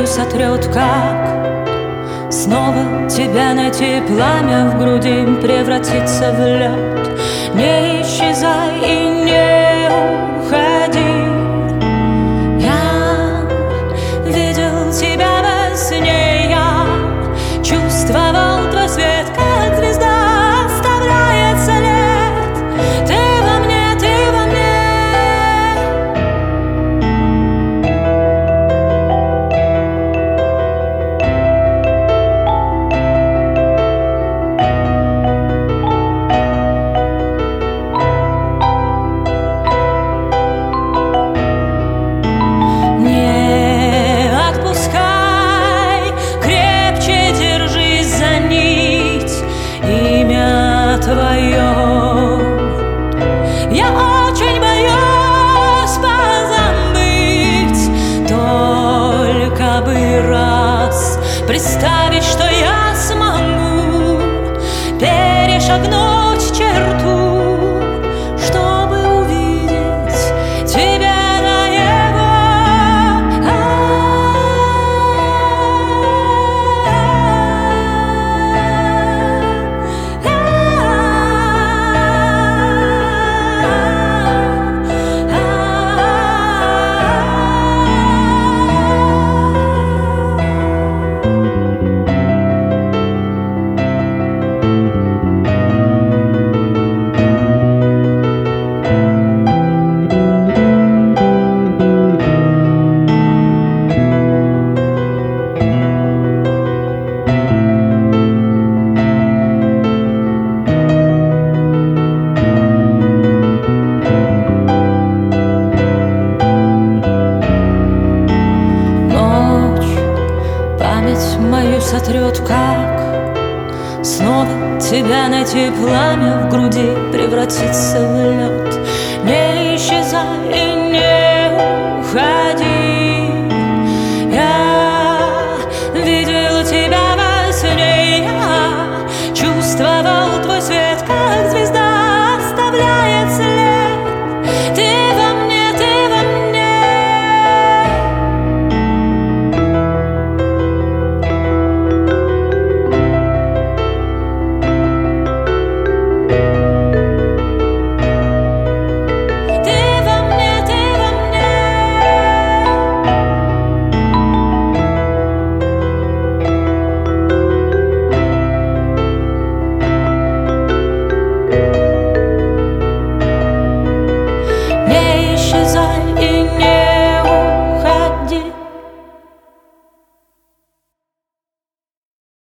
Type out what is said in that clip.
сотрет, как снова тебя найти, пламя в груди превратится в лед. Не исчезай и не уходи. Я видел тебя во сне, я чувствовал твой свет, как звезда оставляет след. Ты во мне, ты во мне. Я очень боюсь позабыть, только бы раз представить, что я смогу перешагнуть черту, чтобы увидеть тебя наяву. Мою сотрет, как снова тебя найти, пламя в груди превратится в лед. Не исчезай